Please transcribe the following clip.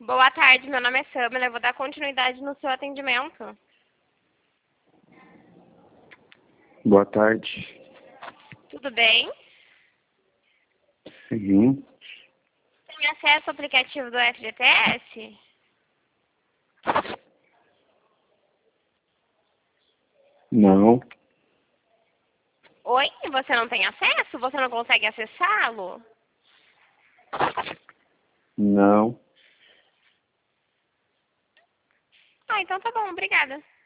Boa tarde, meu nome é Samela, eu vou dar continuidade no seu atendimento. Boa tarde. Tudo bem? Sim. Tem acesso ao aplicativo do FGTS? Não. Oi? Você não tem acesso? Você não consegue acessá-lo? Não. Ah, então tá bom, obrigada.